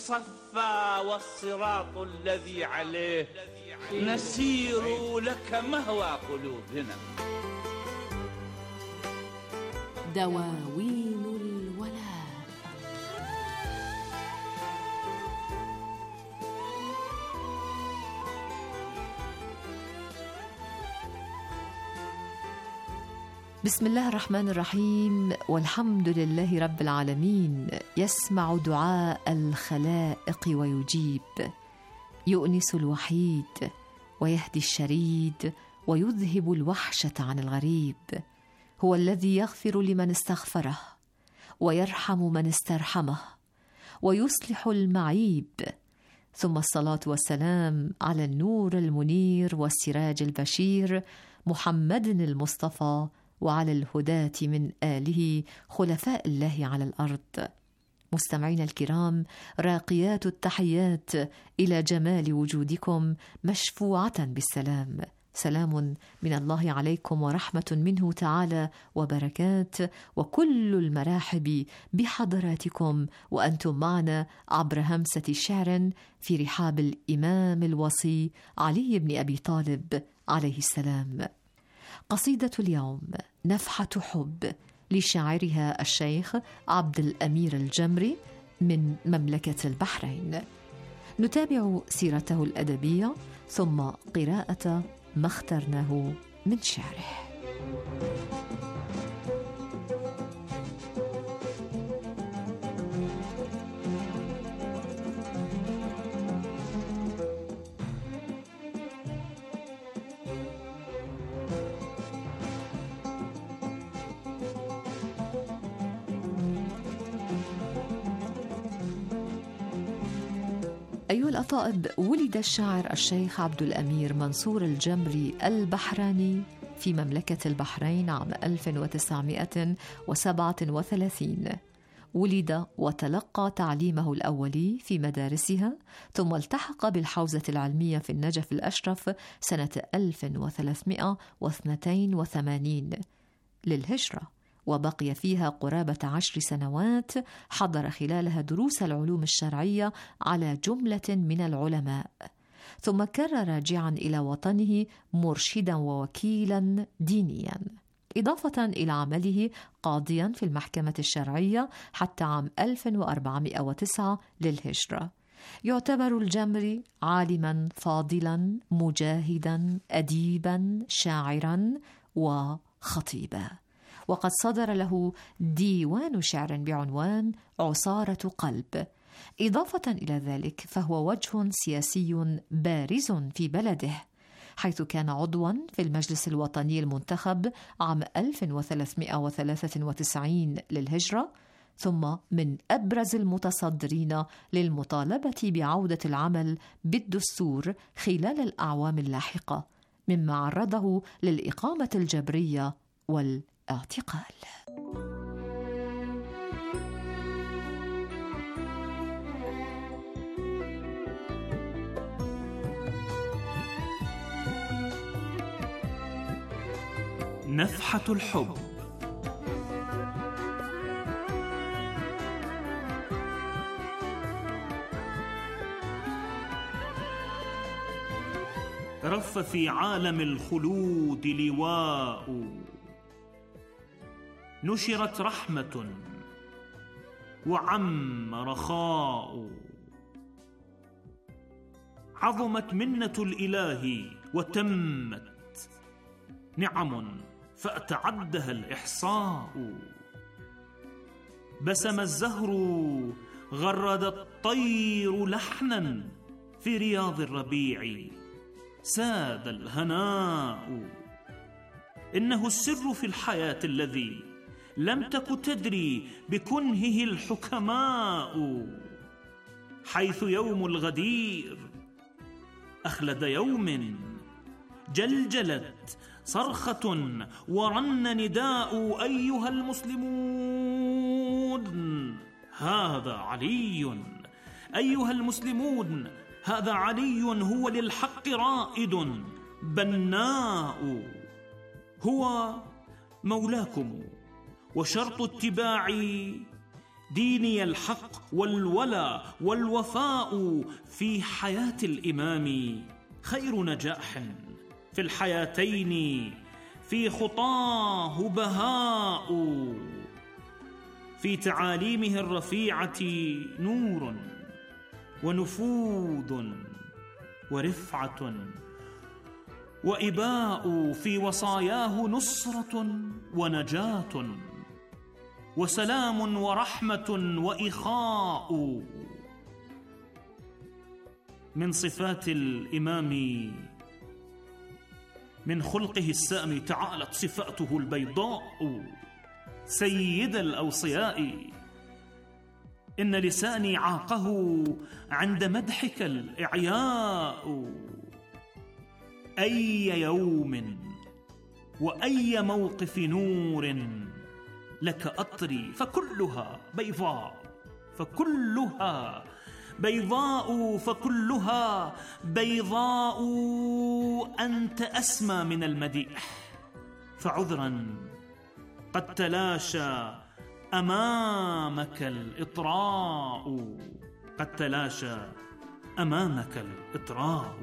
صفا والصراط الذي عليه نسير لك مهوى قلوبنا. دواوين الولاء. بسم الله الرحمن الرحيم، والحمد لله رب العالمين. يسمع دعاء الخلائق ويجيب، يؤنس الوحيد ويهدي الشريد ويذهب الوحشة عن الغريب. هو الذي يغفر لمن استغفره ويرحم من استرحمه ويصلح المعيب. ثم الصلاة والسلام على النور المنير والسراج البشير محمد المصطفى، وعلى الهداة من آله خلفاء الله على الأرض. مستمعين الكرام، راقيات التحيات إلى جمال وجودكم، مشفوعة بالسلام. سلام من الله عليكم ورحمة منه تعالى وبركات، وكل المراحب بحضراتكم وأنتم معنا عبر همسة شعر في رحاب الإمام الوصي علي بن أبي طالب عليه السلام. قصيدة اليوم نفحة حب لشاعرها الشيخ عبد الأمير الجمري من مملكة البحرين. نتابع سيرته الأدبية ثم قراءة ما اخترناه من شعره. أيها الأطائب، ولد الشاعر الشيخ عبد الأمير منصور الجمري البحراني في مملكة البحرين عام 1937. ولد وتلقى تعليمه الأولي في مدارسها، ثم التحق بالحوزة العلمية في النجف الأشرف سنة 1382 للهجرة، وبقي فيها قرابة 10 سنوات، حضر خلالها دروس العلوم الشرعية على جملة من العلماء، ثم كان راجعا إلى وطنه مرشدا ووكيلا دينيا، إضافة إلى عمله قاضيا في المحكمة الشرعية حتى عام 1409 للهجرة. يعتبر الجمري عالما فاضلا مجاهدا أديبا شاعرا وخطيبا، وقد صدر له ديوان شعر بعنوان عصارة قلب. إضافة إلى ذلك فهو وجه سياسي بارز في بلده، حيث كان عضوا في المجلس الوطني المنتخب عام 1393 للهجرة، ثم من أبرز المتصدرين للمطالبة بعودة العمل بالدستور خلال الأعوام اللاحقة، مما عرضه للإقامة الجبرية والاعتقال. نفحة الحب. رف في عالم الخلود لواء، نشرت رحمة وعم رخاء، عظمت منة الإله وتمت نعم فأتعدها الإحصاء، بسم الزهر غرد الطير لحنا في رياض الربيع، ساد الهناء، إنه السر في الحياة الذي لم تك تدري بكنهه الحكماء، حيث يوم الغدير أخلد يوم، جلجلت صرخة ورن نداء، أيها المسلمون هذا علي، أيها المسلمون هذا علي، هو للحق رائد بناء، هو مولاكم، وشرط اتباع ديني الحق والولاء والوفاء في حياة الإمام خير نجاح في الحياتين، في خطاه بهاء، في تعاليمه الرفيعة نور ونفوذ ورفعة وإباء، في وصاياه نصرة ونجاة وسلام ورحمة وإخاء. من صفات الإمام من خلقه السامي تعالت صفاته البيضاء سيد الأوصياء. إن لساني عاقه عند مدحك الإعياء. أي يوم وأي موقف نور لك أطري، فكلها بيضاء، فكلها بيضاء، فكلها بيضاء. أنت أسمى من المديح، فعذرا قد تلاشى أمامك الإطراء، قد تلاشى أمامك الإطراء.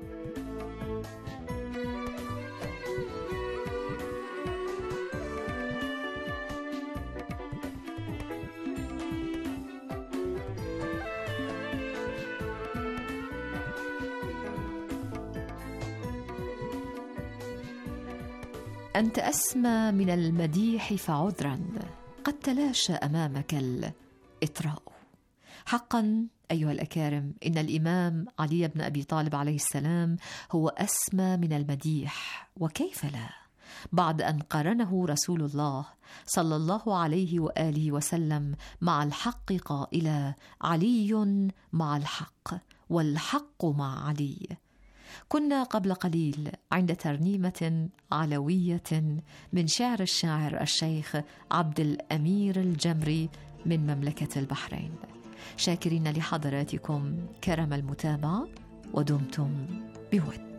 أنت أسمى من المديح فعذرا قد تلاشى أمامك الإطراء. حقا أيها الأكارم، إن الإمام علي بن أبي طالب عليه السلام هو أسمى من المديح، وكيف لا، بعد أن قارنه رسول الله صلى الله عليه وآله وسلم مع الحق قائلا: علي مع الحق والحق مع علي. كنا قبل قليل عند ترنيمة علوية من شعر الشاعر الشيخ عبد الأمير الجمري من مملكة البحرين، شاكرين لحضراتكم كرم المتابعة، ودمتم بود.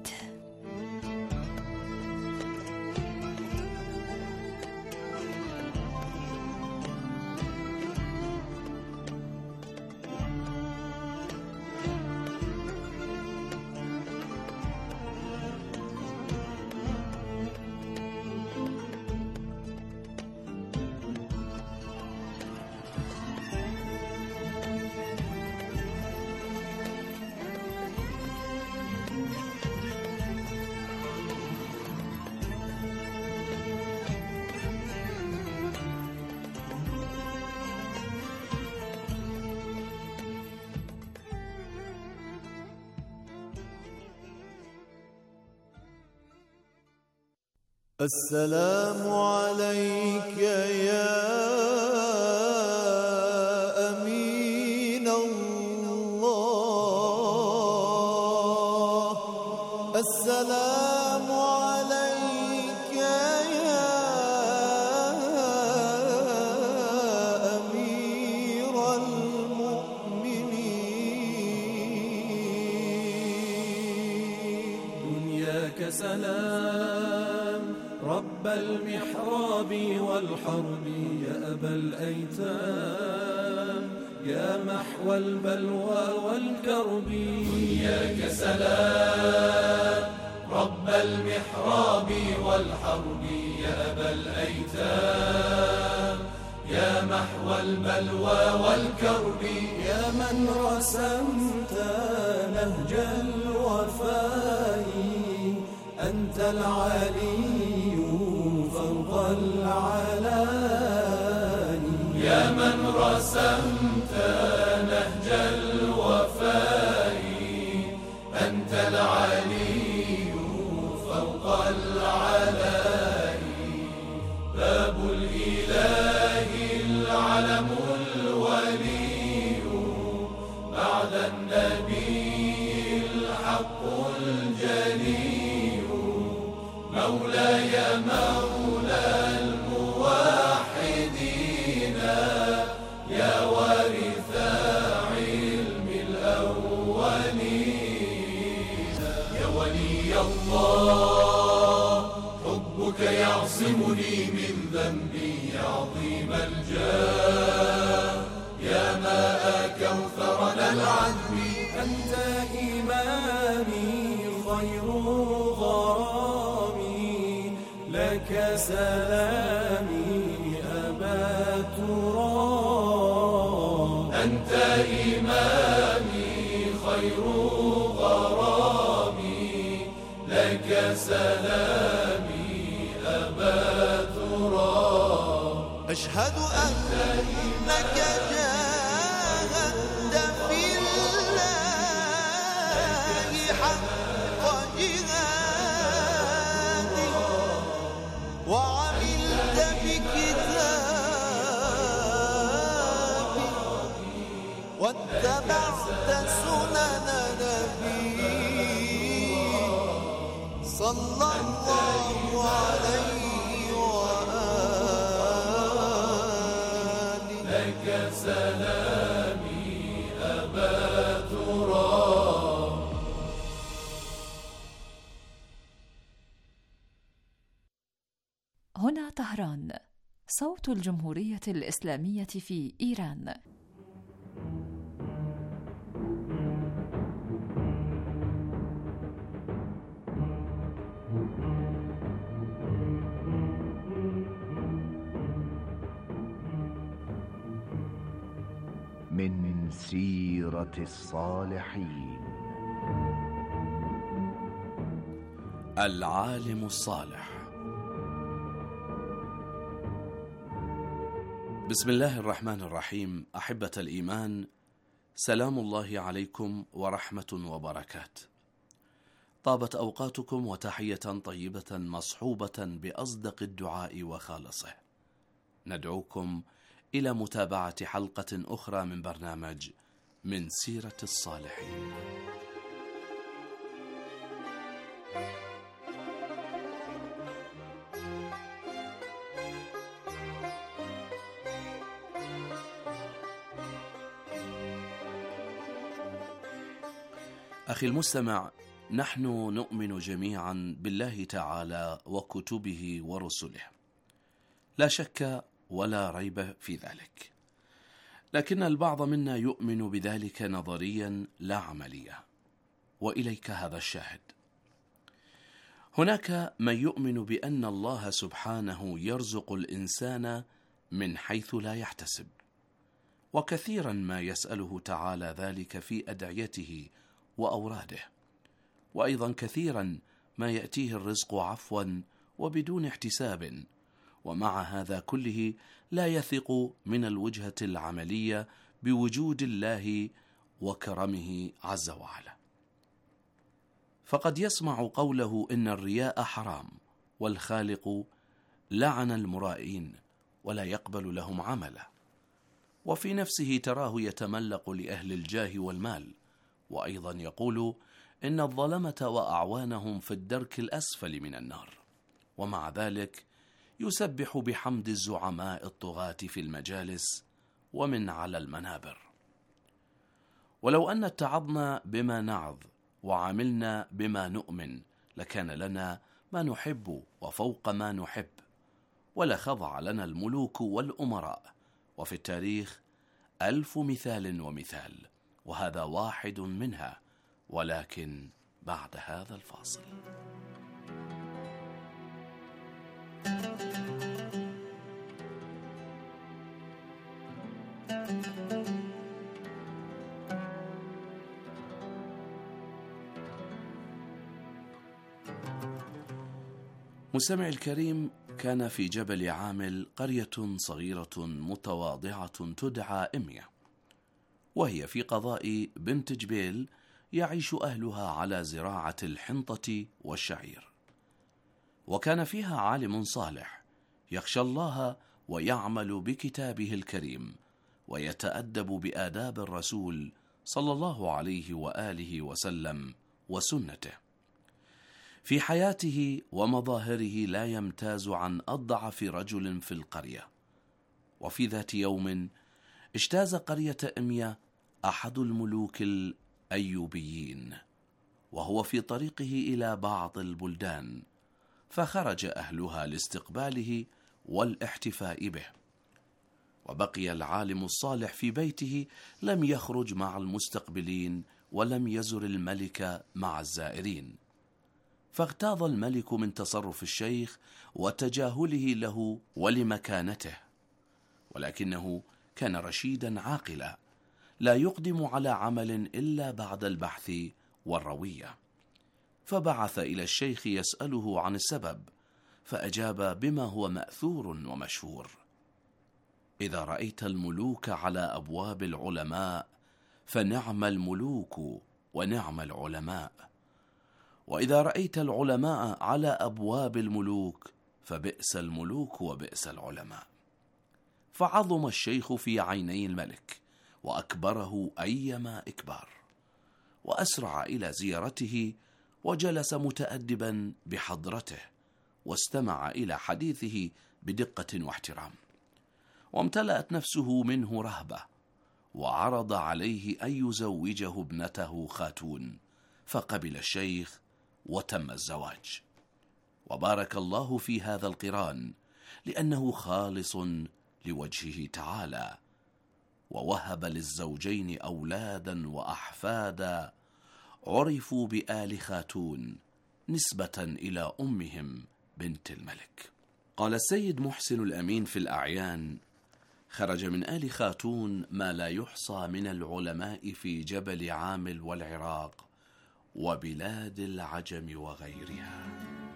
السلام عليك يا أمين الله، السلام عليك يا أمير المؤمنين. دنياك سلام رب المحراب والحرب، يا أبا الأيتام يا محو البلوى والكرب. دنياك سلام رب المحراب والحرب، يا أبا الأيتام يا محو البلوى والكرب. يا من رسمت نهج الوفاء، أنت العلي فوق العلاني. يا من رسمت نهج الوفاء، أنت العلي فوق العلاني. باب الإله العلم الولي، بعد النبي الحق الجلي. مولاي مولى الموحدين، يا وارث علم الأولين. يا ولي الله حبك يعصمني من ذنبي عظيم الجاه. أنت إمامي خير غرامي لك سلامي أبا ترام أنت إمامي خير غرامي لك سلامي أبا ترام أشهد أنك جاهدت في الله حق جهادي وعملت بكتابي واتبعت سنن نبي صلى الله عليه وآله لك سلامي أبا ترام. هنا طهران، صوت الجمهورية الإسلامية في إيران. من سيرة الصالحين. العالم الصالح. بسم الله الرحمن الرحيم. أحبة الإيمان، سلام الله عليكم ورحمة وبركات. طابت أوقاتكم وتحية طيبة مصحوبة بأصدق الدعاء وخالصه. ندعوكم إلى متابعة حلقة أخرى من برنامج من سيرة الصالحين. أخي المستمع، نحن نؤمن جميعا بالله تعالى وكتبه ورسله، لا شك ولا ريب في ذلك، لكن البعض منا يؤمن بذلك نظريا لا عمليا. وإليك هذا الشاهد: هناك من يؤمن بأن الله سبحانه يرزق الإنسان من حيث لا يحتسب، وكثيرا ما يسأله تعالى ذلك في أدعيته وأوراده، وأيضا كثيرا ما يأتيه الرزق عفوا وبدون احتساب، ومع هذا كله لا يثق من الوجهة العملية بوجود الله وكرمه عز وعلا. فقد يسمع قوله إن الرياء حرام، والخالق لعن المرائين ولا يقبل لهم عملا، وفي نفسه تراه يتملق لأهل الجاه والمال، وأيضا يقول إن الظلمة وأعوانهم في الدرك الأسفل من النار، ومع ذلك يسبح بحمد الزعماء الطغاة في المجالس ومن على المنابر. ولو أن اتعظنا بما نعظ وعملنا بما نؤمن لكان لنا ما نحب وفوق ما نحب، ولخضع لنا الملوك والأمراء، وفي التاريخ 1000 مثال ومثال، وهذا واحد منها، ولكن بعد هذا الفاصل. مستمعي الكريم، كان في جبل عامل قرية صغيرة متواضعة تدعى إمية، وهي في قضاء بنت جبيل يعيش أهلها على زراعة الحنطة والشعير. وكان فيها عالم صالح يخشى الله ويعمل بكتابه الكريم ويتأدب بآداب الرسول صلى الله عليه وآله وسلم وسنته. في حياته ومظاهره لا يمتاز عن أضعف رجل في القرية. وفي ذات يوم اجتاز قرية إمية أحد الملوك الأيوبيين، وهو في طريقه إلى بعض البلدان، فخرج أهلها لاستقباله والاحتفاء به، وبقي العالم الصالح في بيته لم يخرج مع المستقبلين ولم يزر الملك مع الزائرين، فاغتاظ الملك من تصرف الشيخ وتجاهله له ولمكانته، ولكنه كان رشيدا عاقلا لا يقدم على عمل إلا بعد البحث والروية، فبعث إلى الشيخ يسأله عن السبب، فأجاب بما هو مأثور ومشهور: إذا رأيت الملوك على أبواب العلماء فنعم الملوك ونعم العلماء، وإذا رأيت العلماء على أبواب الملوك فبئس الملوك وبئس العلماء. فعظم الشيخ في عيني الملك وأكبره أيما إكبار، وأسرع إلى زيارته وجلس متأدبا بحضرته، واستمع إلى حديثه بدقة واحترام، وامتلأت نفسه منه رهبة، وعرض عليه أن يزوجه ابنته خاتون، فقبل الشيخ وتم الزواج. وبارك الله في هذا القران لأنه خالص لوجهه تعالى، ووهب للزوجين أولادا وأحفادا عرفوا بآل خاتون نسبة إلى أمهم بنت الملك. قال السيد محسن الأمين في الأعيان: خرج من آل خاتون ما لا يحصى من العلماء في جبل عامل والعراق وبلاد العجم وغيرها.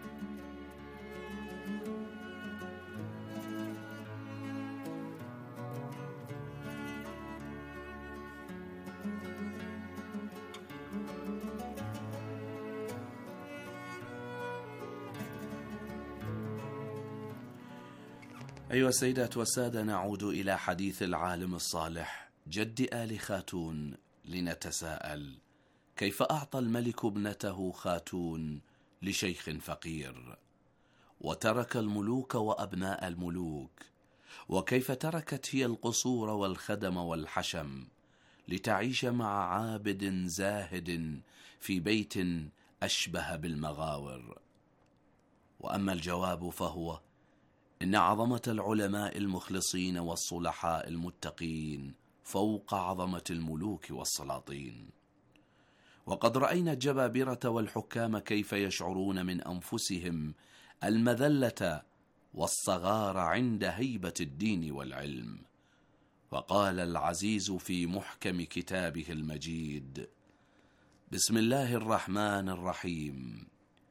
أيها السيدات والسادة، نعود إلى حديث العالم الصالح جد آل خاتون لنتساءل: كيف أعطى الملك ابنته خاتون لشيخ فقير، وترك الملوك وأبناء الملوك؟ وكيف تركت هي القصور والخدم والحشم لتعيش مع عابد زاهد في بيت أشبه بالمغاور؟ وأما الجواب فهو: إن عظمة العلماء المخلصين والصلحاء المتقين فوق عظمة الملوك والسلاطين. وقد رأينا الجبابرة والحكام كيف يشعرون من أنفسهم المذلة والصغار عند هيبة الدين والعلم. وقال العزيز في محكم كتابه المجيد: بسم الله الرحمن الرحيم: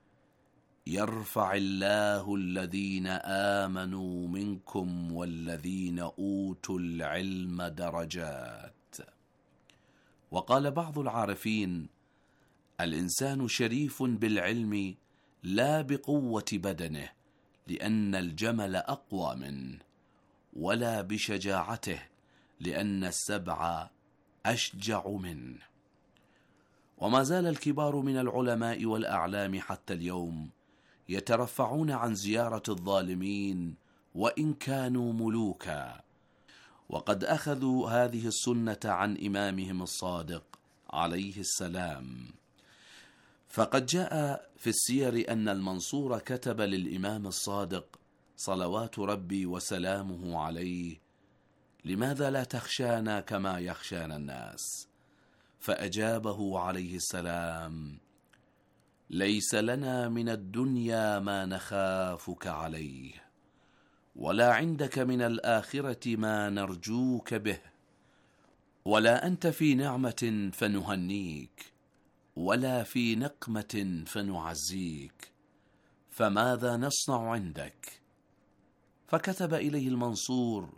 يرفع الله الذين آمنوا منكم والذين أوتوا العلم درجات. وقال بعض العارفين: الإنسان شريف بالعلم لا بقوة بدنه، لأن الجمل أقوى منه، ولا بشجاعته، لأن السبع أشجع منه. وما زال الكبار من العلماء والأعلام حتى اليوم يترفعون عن زيارة الظالمين وإن كانوا ملوكا، وقد أخذوا هذه السنة عن إمامهم الصادق عليه السلام. فقد جاء في السير أن المنصور كتب للإمام الصادق صلوات ربي وسلامه عليه: لماذا لا تخشانا كما يخشانا الناس؟ فأجابه عليه السلام: ليس لنا من الدنيا ما نخافك عليه، ولا عندك من الآخرة ما نرجوك به، ولا أنت في نعمة فنهنيك، ولا في نقمة فنعزيك، فماذا نصنع عندك؟ فكتب إليه المنصور: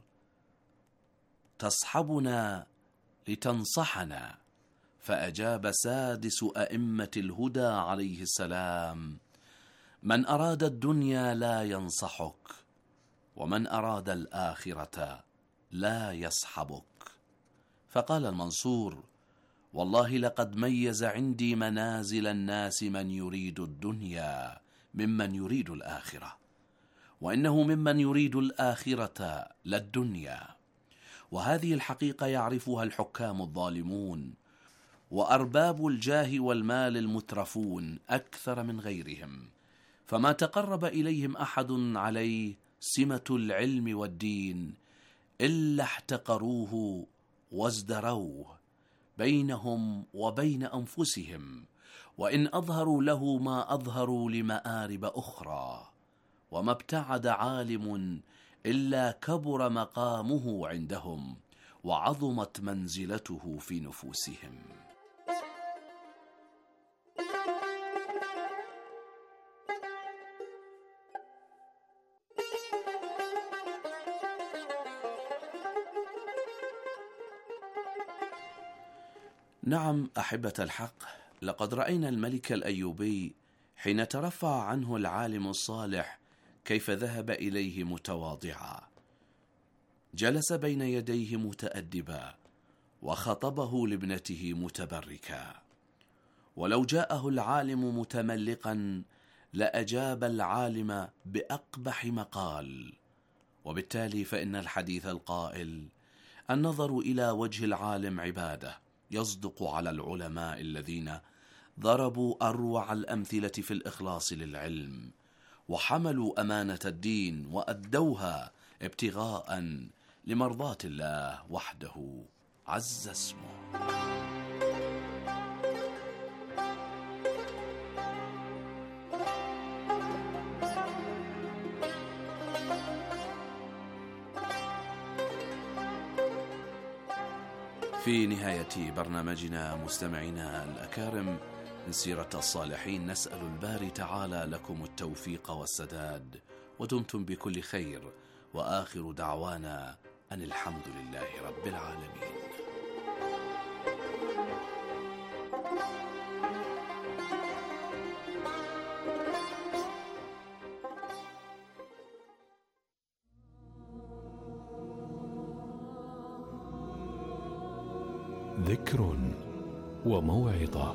تصحبنا لتنصحنا. فأجاب سادس أئمة الهدى عليه السلام: من أراد الدنيا لا ينصحك، ومن أراد الآخرة لا يصحبك. فقال المنصور: والله لقد ميز عندي منازل الناس من يريد الدنيا ممن يريد الآخرة، وإنه ممن يريد الآخرة لا الدنيا. وهذه الحقيقة يعرفها الحكام الظالمون وأرباب الجاه والمال المترفون أكثر من غيرهم، فما تقرب إليهم أحد عليه سمة العلم والدين إلا احتقروه وازدروه، بينهم وبين أنفسهم، وإن أظهروا له ما أظهروا لمآرب أخرى. وما ابتعد عالم إلا كبر مقامه عندهم وعظمت منزلته في نفوسهم. نعم أحبة الحق، لقد رأينا الملك الأيوبي حين ترفع عنه العالم الصالح كيف ذهب إليه متواضعا، جلس بين يديه متأدبا، وخطبه لابنته متبركا. ولو جاءه العالم متملقا لأجاب العالم بأقبح مقال. وبالتالي فإن الحديث القائل النظر إلى وجه العالم عبادة يصدق على العلماء الذين ضربوا أروع الأمثلة في الإخلاص للعلم، وحملوا أمانة الدين وأدوها ابتغاء لمرضاة الله وحده عز اسمه. في نهاية برنامجنا مستمعينا الأكارم من سيرة الصالحين، نسأل الباري تعالى لكم التوفيق والسداد، ودمتم بكل خير، وآخر دعوانا أن الحمد لله رب العالمين. ذكر وموعظة.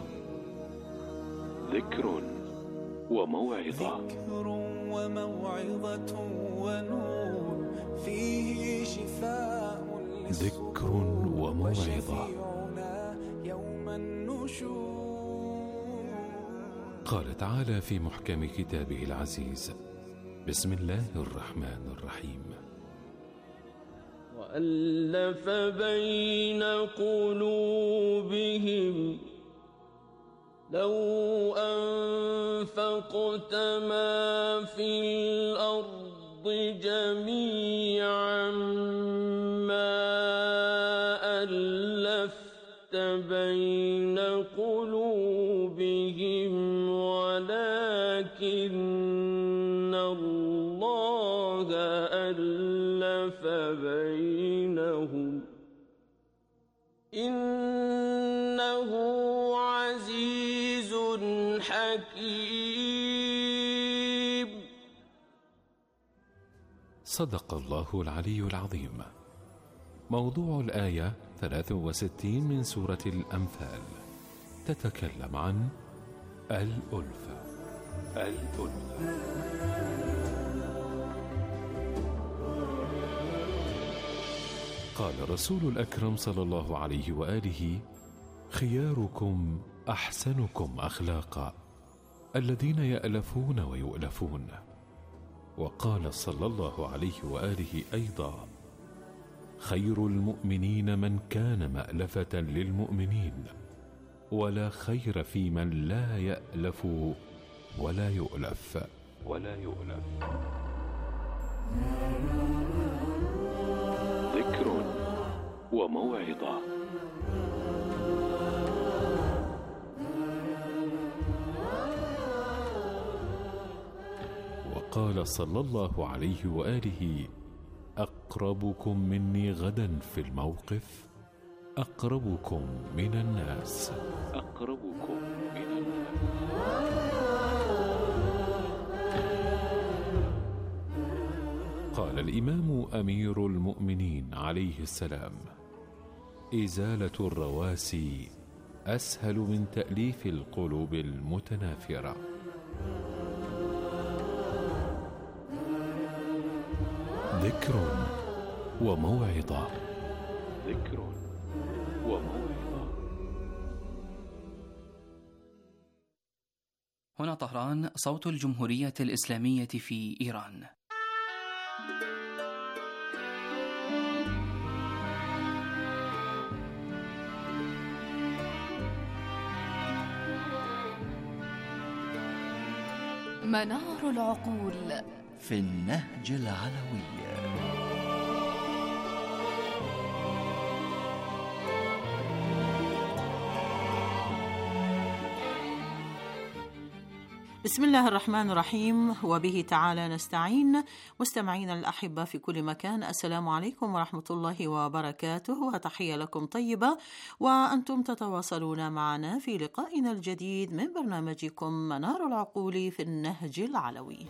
ذكر وموعظة. ذكر وموعظة ونور فيه شفاء. ذكر وموعظة. يوم النشور. قال تعالى في محكم كتابه العزيز: بسم الله الرحمن الرحيم: وألف بين قلوبهم لو أنفقت ما في الأرض جميعا ما ألفت بين قلوبهم ولكن الله ألف بينهم إنه عزيز حكيم. صدق الله العلي العظيم. موضوع الآية 63 من سورة الأنفال تتكلم عن الألفة. قال رسول الأكرم صلى الله عليه وآله: خياركم أحسنكم أخلاقا، الذين يألفون ويؤلفون. وقال صلى الله عليه وآله أيضا: خير المؤمنين من كان مألفة للمؤمنين، ولا خير في من لا يألف ولا يؤلف. ذكر وموعظة. وقال صلى الله عليه وآله: أقربكم مني غدا في الموقف أقربكم من الناس. قال الإمام أمير المؤمنين عليه السلام: إزالة الرواسي أسهل من تأليف القلوب المتنافرة. ذكر وموعظة. هنا طهران، صوت الجمهورية الإسلامية في إيران. منار العقول في النهج العلوي. بسم الله الرحمن الرحيم، وبه تعالى نستعين. مستمعينا الأحبة في كل مكان، السلام عليكم ورحمة الله وبركاته، وتحية لكم طيبة، وأنتم تتواصلون معنا في لقائنا الجديد من برنامجكم منار العقول في النهج العلوي.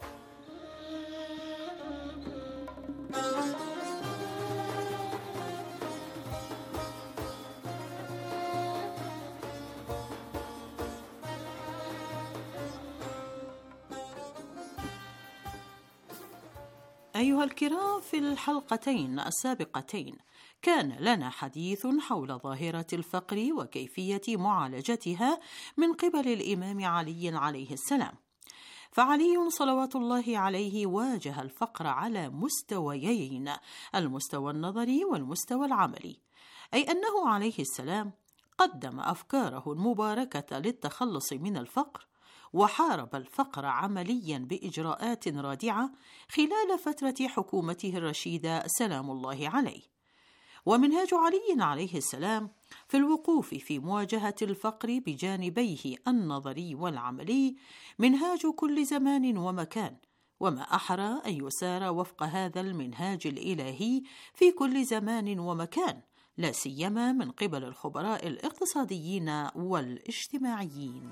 أيها الكرام، في الحلقتين السابقتين كان لنا حديث حول ظاهرة الفقر وكيفية معالجتها من قبل الإمام علي عليه السلام. فعلي صلوات الله عليه واجه الفقر على مستويين، المستوى النظري والمستوى العملي، أي أنه عليه السلام قدم أفكاره المباركة للتخلص من الفقر، وحارب الفقر عمليا بإجراءات رادعة خلال فترة حكومته الرشيدة سلام الله عليه. ومنهاج علي عليه السلام في الوقوف في مواجهة الفقر بجانبيه النظري والعملي منهاج كل زمان ومكان، وما أحرى أن يسار وفق هذا المنهاج الإلهي في كل زمان ومكان، لا سيما من قبل الخبراء الاقتصاديين والاجتماعيين.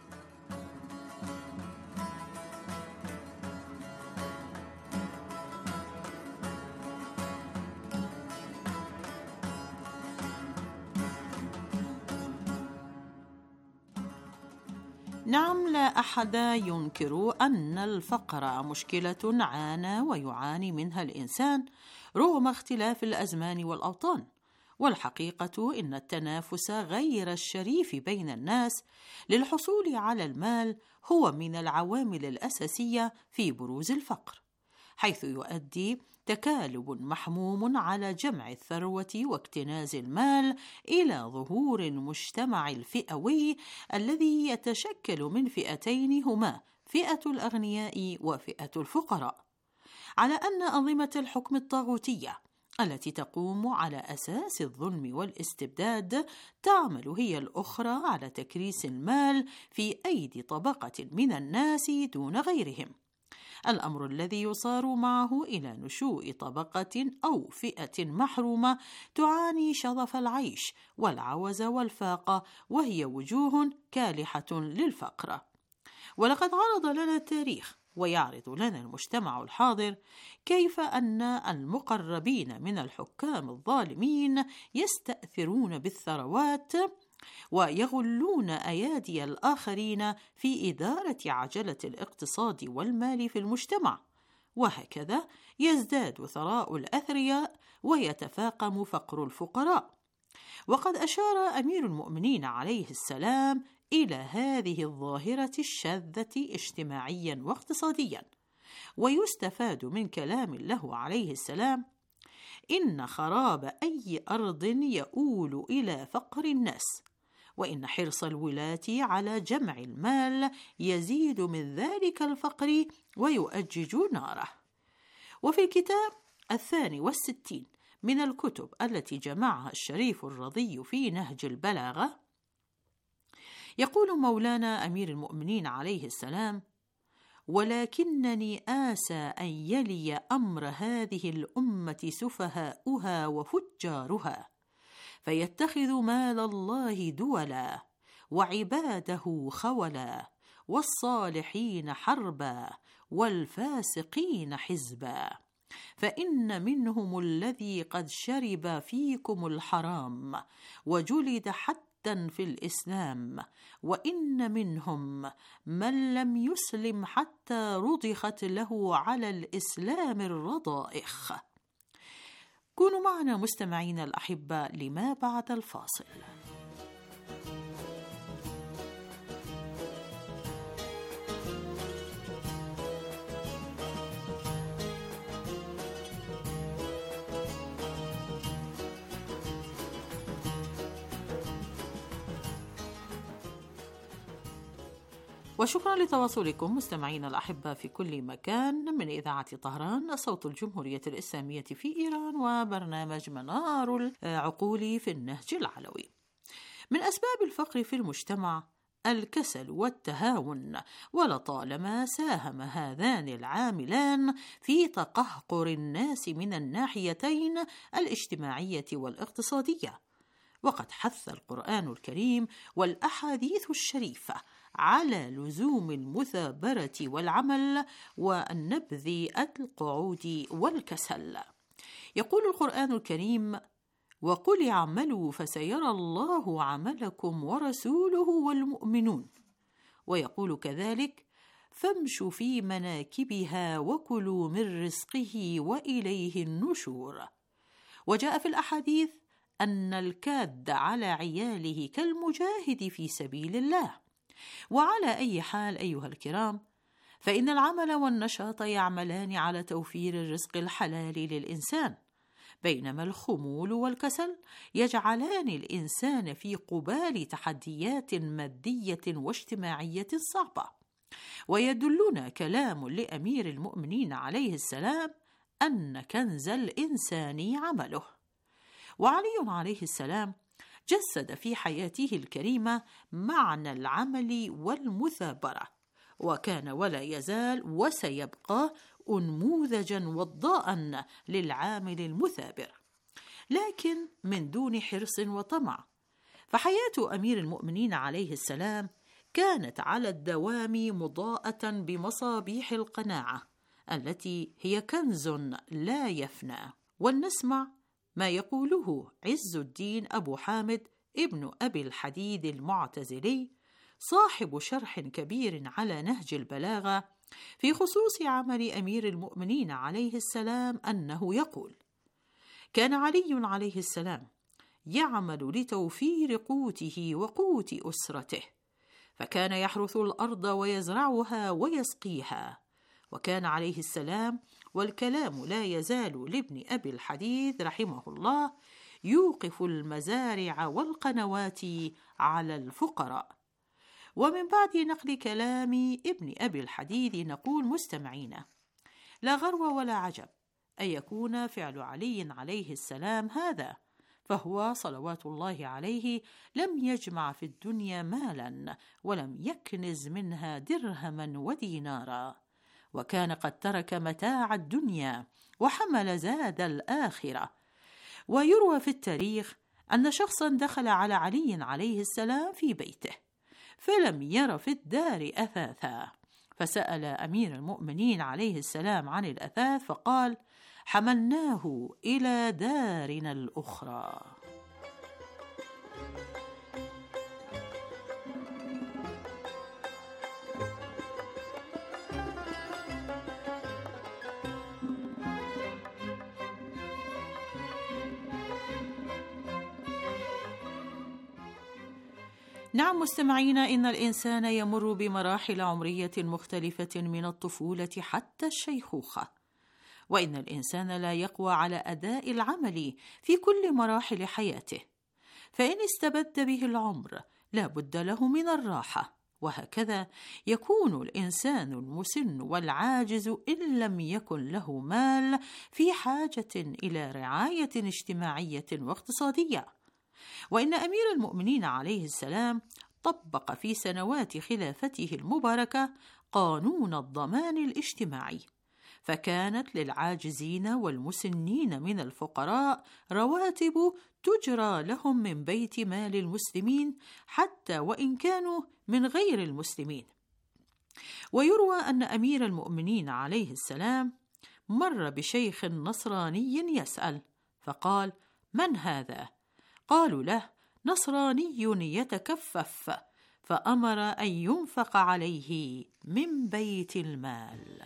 نعم، لا أحد ينكر أن الفقر مشكلة عانى ويعاني منها الإنسان رغم اختلاف الأزمان والأوطان، والحقيقة إن التنافس غير الشريف بين الناس للحصول على المال هو من العوامل الأساسية في بروز الفقر، حيث يؤدي تكالب محموم على جمع الثروة واكتناز المال إلى ظهور المجتمع الفئوي الذي يتشكل من فئتين هما فئة الأغنياء وفئة الفقراء، على أن أنظمة الحكم الطاغوتية التي تقوم على أساس الظلم والاستبداد تعمل هي الأخرى على تكريس المال في أيدي طبقة من الناس دون غيرهم، الأمر الذي يصار معه إلى نشوء طبقة أو فئة محرومة تعاني شظف العيش والعوز والفاقة، وهي وجوه كالحة للفقر. ولقد عرض لنا التاريخ ويعرض لنا المجتمع الحاضر كيف أن المقربين من الحكام الظالمين يستأثرون بالثروات ويغلون أيادي الآخرين في إدارة عجلة الاقتصاد والمال في المجتمع، وهكذا يزداد ثراء الأثرياء ويتفاقم فقر الفقراء. وقد أشار أمير المؤمنين عليه السلام إلى هذه الظاهرة الشاذة اجتماعيا واقتصاديا، ويستفاد من كلام له عليه السلام: إن خراب أي أرض يؤول إلى فقر الناس، وإن حرص الولاة على جمع المال يزيد من ذلك الفقر ويؤجج ناره. وفي الكتاب 62 من الكتب التي جمعها الشريف الرضي في نهج البلاغة يقول مولانا أمير المؤمنين عليه السلام: ولكنني آسى أن يلي أمر هذه الأمة سفهاؤها وفجارها، فيتخذ مال الله دولا، وعباده خولا، والصالحين حربا، والفاسقين حزبا، فإن منهم الذي قد شرب فيكم الحرام وجلد حتى في الإسلام، وإن منهم من لم يسلم حتى رضخت له على الإسلام الرضائخ. كونوا معنا مستمعين الأحبة لما بعد الفاصل. وشكرا لتواصلكم مستمعينا الأحبة في كل مكان من إذاعة طهران صوت الجمهورية الإسلامية في إيران وبرنامج منار العقول في النهج العلوي. من أسباب الفقر في المجتمع الكسل والتهاون، ولطالما ساهم هذان العاملان في تقهقر الناس من الناحيتين الاجتماعية والاقتصادية. وقد حث القرآن الكريم والأحاديث الشريفة على لزوم المثابرة والعمل والنبذ القعود والكسل. يقول القرآن الكريم: وقل اعملوا فسيرى الله عملكم ورسوله والمؤمنون. ويقول كذلك: فامشوا في مناكبها وكلوا من رزقه وإليه النشور. وجاء في الأحاديث أن الكاد على عياله كالمجاهد في سبيل الله. وعلى أي حال أيها الكرام، فإن العمل والنشاط يعملان على توفير الرزق الحلال للإنسان، بينما الخمول والكسل يجعلان الإنسان في قبال تحديات مادية واجتماعية صعبة. ويدلنا كلام لأمير المؤمنين عليه السلام أن كنز الإنسان عمله. وعلي عليه السلام جسد في حياته الكريمة معنى العمل والمثابرة، وكان ولا يزال وسيبقى أنموذجا وضاء للعامل المثابر، لكن من دون حرص وطمع. فحياة أمير المؤمنين عليه السلام كانت على الدوام مضاءة بمصابيح القناعة التي هي كنز لا يفنى. ولنسمع ما يقوله عز الدين أبو حامد ابن أبي الحديد المعتزلي، صاحب شرح كبير على نهج البلاغة، في خصوص عمل أمير المؤمنين عليه السلام، أنه يقول: كان علي عليه السلام يعمل لتوفير قوته وقوت أسرته، فكان يحرث الأرض ويزرعها ويسقيها. وكان عليه السلام، والكلام لا يزال لابن أبي الحديد رحمه الله، يوقف المزارع والقنوات على الفقراء. ومن بعد نقل كلام ابن أبي الحديد نقول مستمعين: لا غرو ولا عجب أن يكون فعل علي عليه السلام هذا، فهو صلوات الله عليه لم يجمع في الدنيا مالا ولم يكنز منها درهما ودينارا، وكان قد ترك متاع الدنيا وحمل زاد الآخرة. ويروى في التاريخ أن شخصا دخل على علي عليه السلام في بيته فلم ير في الدار أثاثا، فسأل أمير المؤمنين عليه السلام عن الأثاث فقال: حملناه إلى دارنا الأخرى. نعم مستمعينا، إن الإنسان يمر بمراحل عمرية مختلفة من الطفولة حتى الشيخوخة، وإن الإنسان لا يقوى على أداء العمل في كل مراحل حياته، فإن استبد به العمر لا بد له من الراحة. وهكذا يكون الإنسان المسن والعاجز إن لم يكن له مال في حاجة إلى رعاية اجتماعية واقتصادية. وإن أمير المؤمنين عليه السلام طبق في سنوات خلافته المباركة قانون الضمان الاجتماعي، فكانت للعاجزين والمسنين من الفقراء رواتب تجرى لهم من بيت مال المسلمين حتى وإن كانوا من غير المسلمين. ويروى أن أمير المؤمنين عليه السلام مر بشيخ نصراني يسأل، فقال: من هذا؟ قالوا له: نصراني يتكفف، فأمر أن ينفق عليه من بيت المال.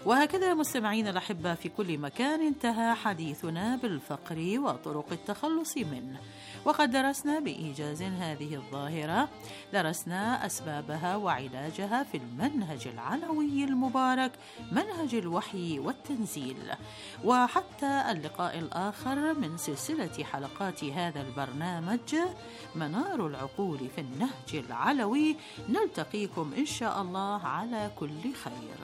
وهكذا مستمعين الأحبة في كل مكان انتهى حديثنا بالفقر وطرق التخلص منه، وقد درسنا بإيجاز هذه الظاهرة، درسنا أسبابها وعلاجها في المنهج العلوي المبارك، منهج الوحي والتنزيل. وحتى اللقاء الآخر من سلسلة حلقات هذا البرنامج منار العقول في النهج العلوي، نلتقيكم إن شاء الله على كل خير.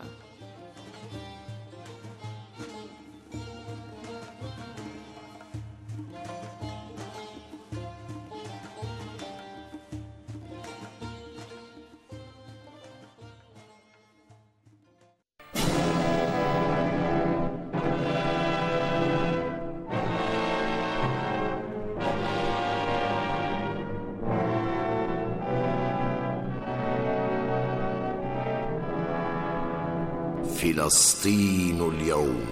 فلسطين اليوم.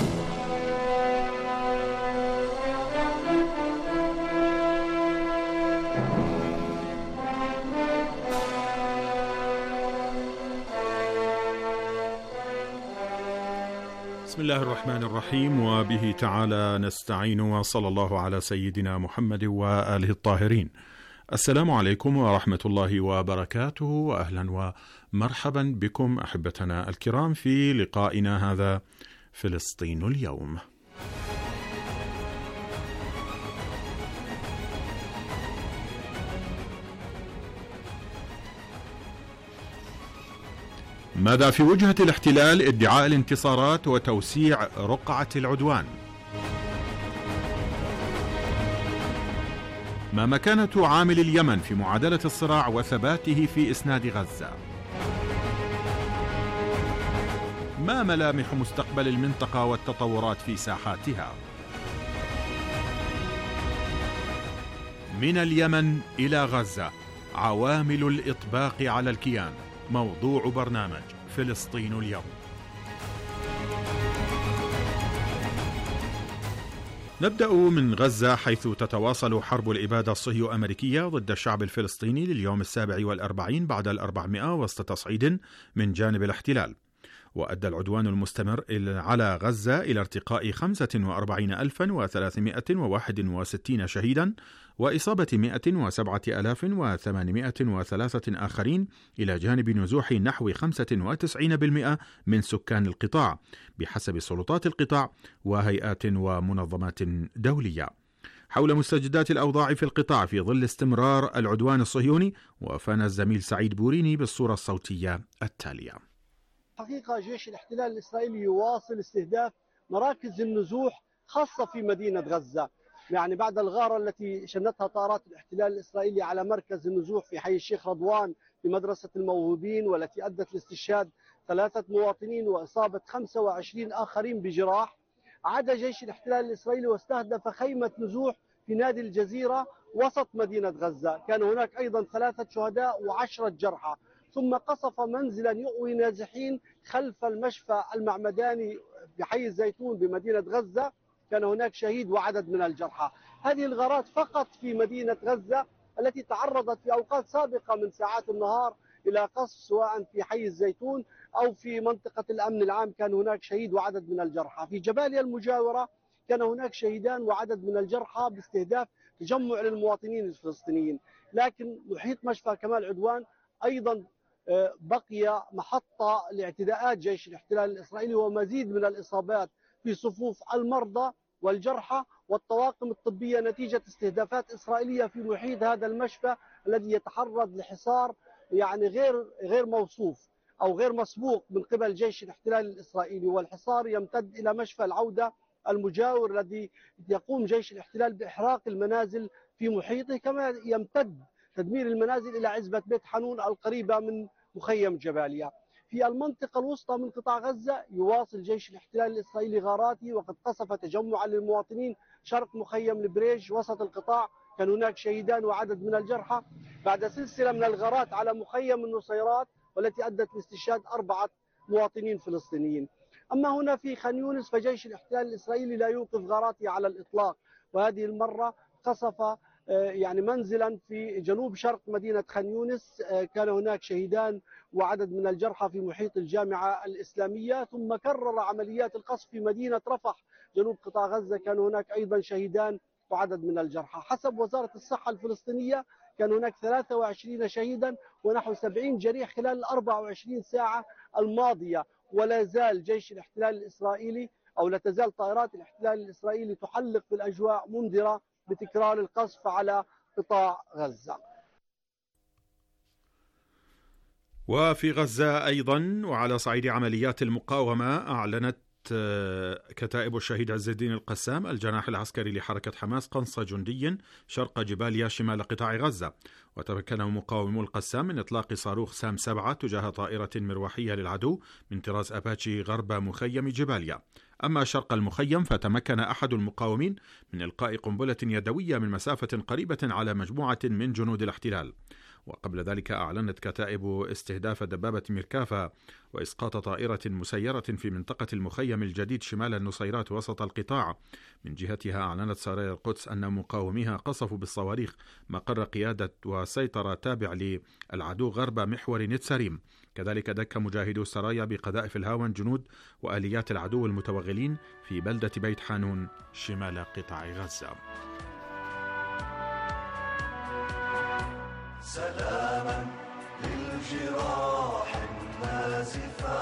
بسم الله الرحمن الرحيم، وبه تعالى نستعين، وصلى الله على سيدنا محمد وآله الطاهرين. السلام عليكم ورحمة الله وبركاته، وأهلا ومرحبا بكم أحبتنا الكرام في لقائنا هذا فلسطين اليوم. ماذا في وجهة الاحتلال ادعاء الانتصارات وتوسيع رقعة العدوان؟ ما مكانة عامل اليمن في معادلة الصراع وثباته في إسناد غزة؟ ما ملامح مستقبل المنطقة والتطورات في ساحاتها؟ من اليمن إلى غزة، عوامل الإطباق على الكيان، موضوع برنامج فلسطين اليوم. نبدأ من غزة، حيث تتواصل حرب الإبادة الصهيو-أمريكية ضد الشعب الفلسطيني لليوم 47 بعد 400 وسط تصعيد من جانب الاحتلال. وأدى العدوان المستمر على غزة إلى ارتقاء 45,361 شهيدا وإصابة 107,803 آخرين، إلى جانب نزوح نحو 95% من سكان القطاع بحسب سلطات القطاع وهيئات ومنظمات دولية. حول مستجدات الأوضاع في القطاع في ظل استمرار العدوان الصهيوني، وفانا الزميل سعيد بوريني بالصورة الصوتية التالية. حقيقة جيش الاحتلال الإسرائيلي يواصل استهداف مراكز النزوح خاصة في مدينة غزة، يعني بعد الغارة التي شنتها طائرات الاحتلال الإسرائيلي على مركز النزوح في حي الشيخ رضوان في مدرسة الموهوبين، والتي أدت لاستشهاد 3 مواطنين وإصابة 25 آخرين بجراح، عاد جيش الاحتلال الإسرائيلي واستهدف خيمة نزوح في نادي الجزيرة وسط مدينة غزة. كان هناك أيضا 3 شهداء و10 جرحى. ثم قصف منزلا يؤوي نازحين خلف المشفى المعمداني بحي الزيتون بمدينة غزة، كان هناك شهيد وعدد من الجرحى. هذه الغارات فقط في مدينة غزة التي تعرضت في أوقات سابقة من ساعات النهار إلى قصف، سواء في حي الزيتون أو في منطقة الأمن العام كان هناك شهيد وعدد من الجرحى. في جباليا المجاورة كان هناك شهيدان وعدد من الجرحى باستهداف تجمع للمواطنين الفلسطينيين. لكن محيط مشفى كمال عدوان أيضا بقي محطة لاعتداءات جيش الاحتلال الإسرائيلي ومزيد من الإصابات في صفوف المرضى والجرحى والطواقم الطبية نتيجة استهدافات إسرائيلية في محيط هذا المشفى الذي يتعرض لحصار يعني غير موصوف أو غير مسبوق من قبل جيش الاحتلال الإسرائيلي. والحصار يمتد إلى مشفى العودة المجاور الذي يقوم جيش الاحتلال بإحراق المنازل في محيطه، كما يمتد تدمير المنازل إلى عزبة بيت حنون القريبة من مخيم جباليا. في المنطقة الوسطى من قطاع غزة يواصل جيش الاحتلال الإسرائيلي غاراته، وقد قصف تجمعا للمواطنين شرق مخيم البريج وسط القطاع، كان هناك شهيدان وعدد من الجرحى بعد سلسلة من الغارات على مخيم النصيرات والتي أدت لاستشهاد 4 مواطنين فلسطينيين. أما هنا في خان يونس فجيش الاحتلال الإسرائيلي لا يوقف غاراته على الإطلاق، وهذه المرة قصف يعني منزلا في جنوب شرق مدينة خان يونس. كان هناك شهيدان وعدد من الجرحى في محيط الجامعة الإسلامية. ثم كرر عمليات القصف في مدينة رفح جنوب قطاع غزة، كان هناك أيضا شهيدان وعدد من الجرحى. حسب وزارة الصحة الفلسطينية كان هناك 23 شهيدا ونحو 70 جريح خلال 24 ساعة الماضية. ولا زال جيش الاحتلال الإسرائيلي أو لا تزال طائرات الاحتلال الإسرائيلي تحلق في الأجواء منذرة بتكرار القصف على قطاع غزة. وفي غزة أيضا وعلى صعيد عمليات المقاومة، أعلنت كتائب الشهيد عز الدين القسام الجناح العسكري لحركة حماس قنص جندي شرق جباليا شمال قطاع غزة. وتمكن مقاومو القسام من إطلاق صاروخ سام 7 تجاه طائرة مروحية للعدو من طراز أباتشي غرب مخيم جباليا. أما شرق المخيم فتمكن أحد المقاومين من إلقاء قنبلة يدوية من مسافة قريبة على مجموعة من جنود الاحتلال. وقبل ذلك أعلنت كتائب استهداف دبابة ميركافا وإسقاط طائرة مسيرة في منطقة المخيم الجديد شمال النصيرات وسط القطاع. من جهتها أعلنت سرايا القدس أن مقاوميها قصفوا بالصواريخ مقر قيادة وسيطرة تابع للعدو غرب محور نتساريم. كذلك دك مجاهدو السرايا بقذائف الهاون جنود وآليات العدو المتوغلين في بلدة بيت حانون شمال قطاع غزة. سلاما للجراح النازفة،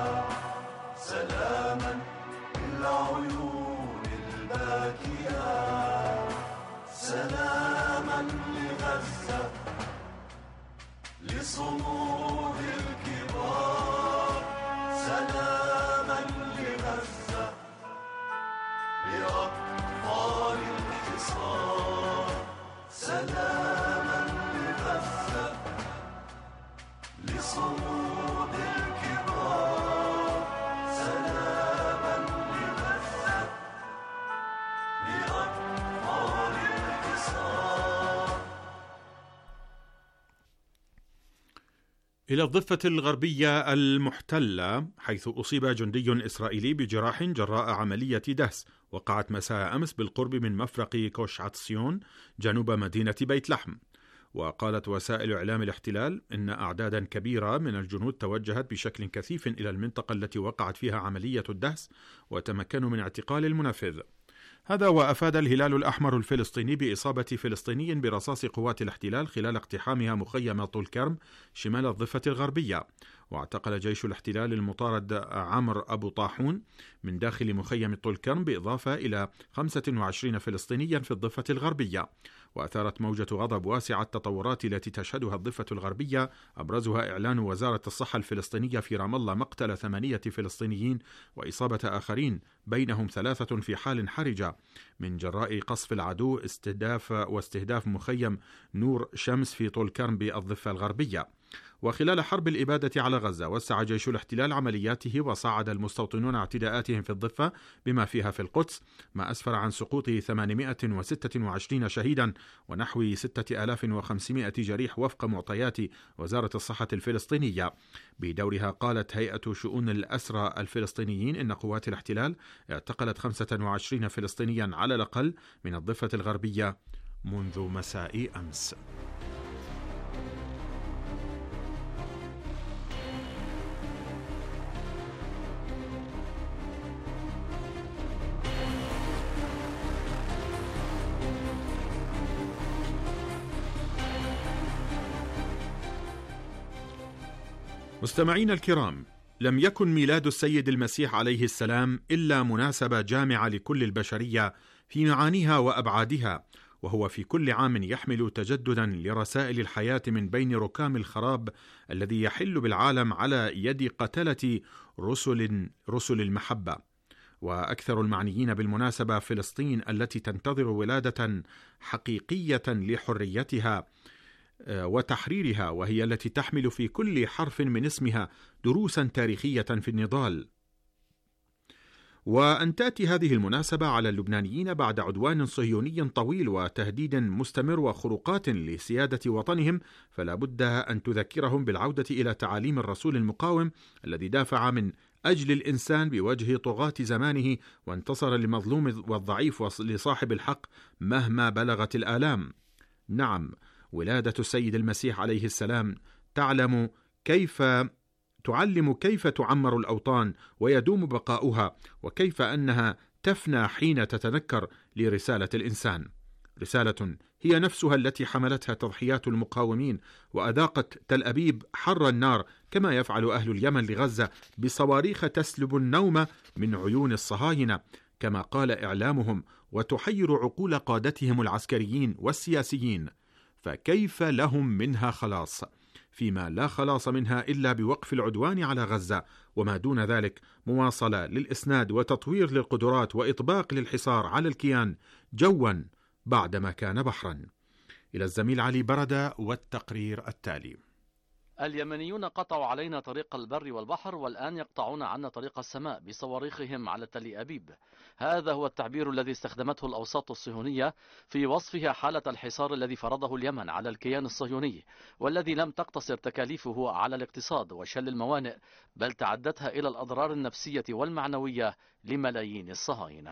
سلاما للعيون الباكية، سلاما لغزة، لصمود الكبار، سلاما لغزة، لأطفال الحصار، سلاما لغزة، لصمود الكبار، سلاما لغزة، لأطفال الحصار. إلى الضفة الغربية المحتلة، حيث أصيب جندي إسرائيلي بجراح جراء عملية دهس وقعت مساء أمس بالقرب من مفرق كوش عطسيون جنوب مدينة بيت لحم. وقالت وسائل إعلام الاحتلال إن أعدادا كبيرة من الجنود توجهت بشكل كثيف إلى المنطقة التي وقعت فيها عملية الدهس وتمكنوا من اعتقال المنفذ. هذا وأفاد الهلال الأحمر الفلسطيني بإصابة فلسطيني برصاص قوات الاحتلال خلال اقتحامها مخيم طول كرم شمال الضفة الغربية. واعتقل جيش الاحتلال المطارد عمرو أبو طاحون من داخل مخيم طول كرم بإضافة إلى 25 فلسطينيا في الضفة الغربية. وأثارت موجة غضب واسعة التطورات التي تشهدها الضفة الغربية، أبرزها إعلان وزارة الصحة الفلسطينية في رام الله مقتل 8 فلسطينيين وإصابة آخرين، بينهم 3 في حال حرجة، من جراء قصف العدو واستهداف مخيم نور شمس في طول كرم بالضفة الغربية. وخلال حرب الإبادة على غزة وسع جيش الاحتلال عملياته وصعد المستوطنون اعتداءاتهم في الضفة بما فيها في القدس، ما أسفر عن سقوط 826 شهيدا ونحو 6500 جريح وفق معطيات وزارة الصحة الفلسطينية. بدورها قالت هيئة شؤون الأسرى الفلسطينيين إن قوات الاحتلال اعتقلت 25 فلسطينيا على الأقل من الضفة الغربية منذ مساء أمس. مستمعين الكرام، لم يكن ميلاد السيد المسيح عليه السلام إلا مناسبة جامعة لكل البشرية في معانيها وأبعادها، وهو في كل عام يحمل تجددا لرسائل الحياة من بين ركام الخراب الذي يحل بالعالم على يد قتلة رسل المحبة. وأكثر المعنيين بالمناسبة فلسطين التي تنتظر ولادة حقيقية لحريتها وتحريرها، وهي التي تحمل في كل حرف من اسمها دروسا تاريخية في النضال. وأن تأتي هذه المناسبة على اللبنانيين بعد عدوان صهيوني طويل وتهديد مستمر وخروقات لسيادة وطنهم، فلا بد أن تذكرهم بالعودة إلى تعاليم الرسول المقاوم الذي دافع من أجل الإنسان بوجه طغاة زمانه، وانتصر للمظلوم والضعيف ولصاحب الحق مهما بلغت الآلام. نعم، ولادة السيد المسيح عليه السلام تعلم تعلم كيف تعمر الأوطان ويدوم بقاؤها، وكيف أنها تفنى حين تتنكر لرسالة الإنسان، رسالة هي نفسها التي حملتها تضحيات المقاومين وأذاقت تل أبيب حر النار كما يفعل أهل اليمن لغزة بصواريخ تسلب النوم من عيون الصهاينة كما قال إعلامهم، وتحير عقول قادتهم العسكريين والسياسيين. فكيف لهم منها خلاص فيما لا خلاص منها إلا بوقف العدوان على غزة، وما دون ذلك مواصلة للإسناد وتطوير للقدرات وإطباق للحصار على الكيان جوا بعدما كان بحرا. إلى الزميل علي بردة والتقرير التالي. اليمنيون قطعوا علينا طريق البر والبحر، والآن يقطعون عنا طريق السماء بصواريخهم على تل أبيب. هذا هو التعبير الذي استخدمته الأوساط الصهيونية في وصفها حالة الحصار الذي فرضه اليمن على الكيان الصهيوني، والذي لم تقتصر تكاليفه على الاقتصاد وشل الموانئ، بل تعدتها إلى الأضرار النفسية والمعنوية لملايين الصهاينة.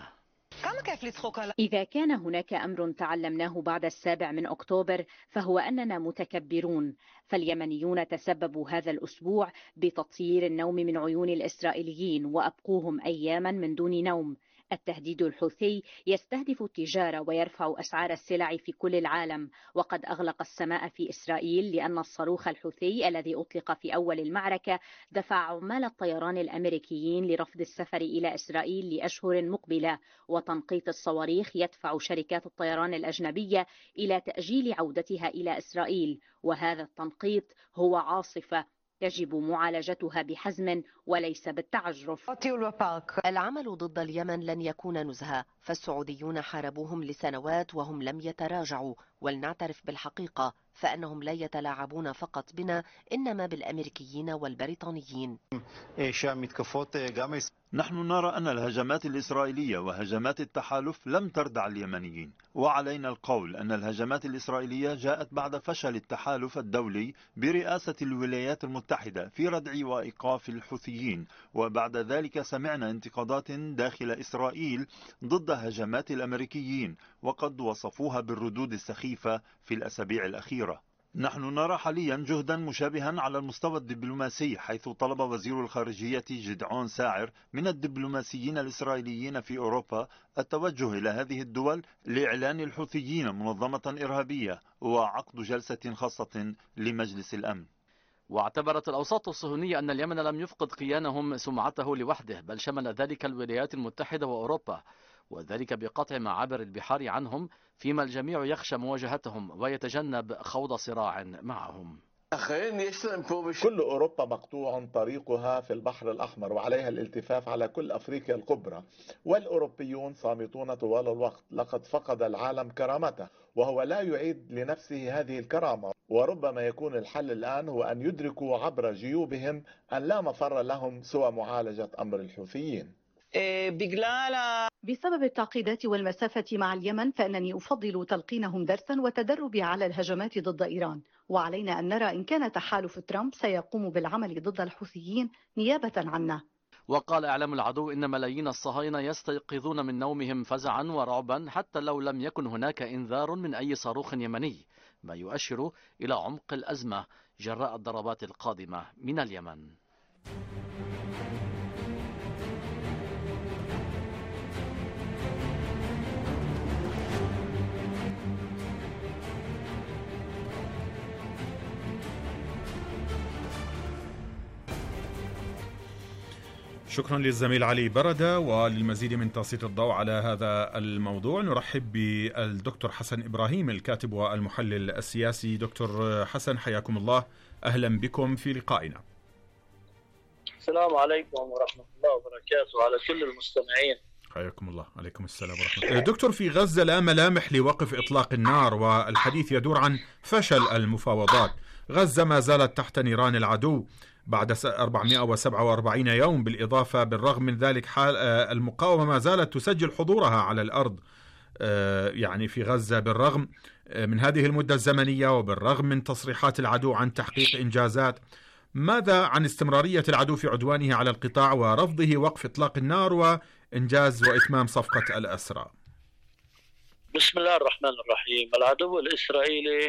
إذا كان هناك أمر تعلمناه بعد 7 أكتوبر فهو أننا متكبرون، فاليمنيون تسببوا هذا الأسبوع بتطيير النوم من عيون الإسرائيليين وأبقوهم أياما من دون نوم. التهديد الحوثي يستهدف التجارة ويرفع أسعار السلع في كل العالم، وقد أغلق السماء في إسرائيل لأن الصاروخ الحوثي الذي أطلق في أول المعركة دفع عمال الطيران الأمريكيين لرفض السفر إلى إسرائيل لأشهر مقبلة، وتنقيط الصواريخ يدفع شركات الطيران الأجنبية إلى تأجيل عودتها إلى إسرائيل، وهذا التنقيط هو عاصفة يجب معالجتها بحزم وليس بالتعجرف. العمل ضد اليمن لن يكون نزهة، فالسعوديون حاربوهم لسنوات وهم لم يتراجعوا، ولنعترف بالحقيقة فأنهم لا يتلاعبون فقط بنا إنما بالأمريكيين والبريطانيين. نحن نرى أن الهجمات الإسرائيلية وهجمات التحالف لم تردع اليمنيين، وعلينا القول أن الهجمات الإسرائيلية جاءت بعد فشل التحالف الدولي برئاسة الولايات المتحدة في ردع وإيقاف الحوثيين، وبعد ذلك سمعنا انتقادات داخل إسرائيل ضد هجمات الأمريكيين، وقد وصفوها بالردود السخيفة في الأسابيع الأخيرة. نحن نرى حاليا جهدا مشابها على المستوى الدبلوماسي، حيث طلب وزير الخارجية جدعون ساعر من الدبلوماسيين الإسرائيليين في أوروبا التوجه إلى هذه الدول لإعلان الحوثيين منظمة إرهابية وعقد جلسة خاصة لمجلس الأمن. واعتبرت الأوساط الصهيونية أن اليمن لم يفقد كيانهم سمعته لوحده، بل شمل ذلك الولايات المتحدة وأوروبا، وذلك بقطع معابر البحار عنهم، فيما الجميع يخشى مواجهتهم ويتجنب خوض صراع معهم. كل أوروبا مقطوع طريقها في البحر الأحمر وعليها الالتفاف على كل أفريقيا الكبرى، والأوروبيون صامتون طوال الوقت. لقد فقد العالم كرامته وهو لا يعيد لنفسه هذه الكرامة، وربما يكون الحل الآن هو أن يدركوا عبر جيوبهم أن لا مفر لهم سوى معالجة أمر الحوثيين. بسبب التعقيدات والمسافة مع اليمن فإنني أفضل تلقينهم درسا وتدرب على الهجمات ضد إيران، وعلينا أن نرى إن كان تحالف ترامب سيقوم بالعمل ضد الحوثيين نيابة عنا. وقال إعلام العدو إن ملايين الصهاينة يستيقظون من نومهم فزعا ورعبا حتى لو لم يكن هناك إنذار من أي صاروخ يمني، ما يؤشر إلى عمق الأزمة جراء الضربات القادمة من اليمن. شكرا للزميل علي بردة. وللمزيد من تسليط الضوء على هذا الموضوع نرحب بالدكتور حسن إبراهيم الكاتب والمحلل السياسي. دكتور حسن حياكم الله، أهلا بكم في لقائنا. السلام عليكم ورحمة الله وبركاته على كل المستمعين. حياكم الله. عليكم السلام ورحمة الله. دكتور، في غزة لا ملامح لوقف إطلاق النار، والحديث يدور عن فشل المفاوضات. غزة ما زالت تحت نيران العدو بعد 447 يوم، بالإضافة بالرغم من ذلك حال المقاومة ما زالت تسجل حضورها على الأرض يعني في غزة، بالرغم من هذه المدة الزمنية وبالرغم من تصريحات العدو عن تحقيق إنجازات. ماذا عن استمرارية العدو في عدوانه على القطاع ورفضه وقف إطلاق النار وإنجاز وإتمام صفقة الأسرى؟ بسم الله الرحمن الرحيم. العدو الإسرائيلي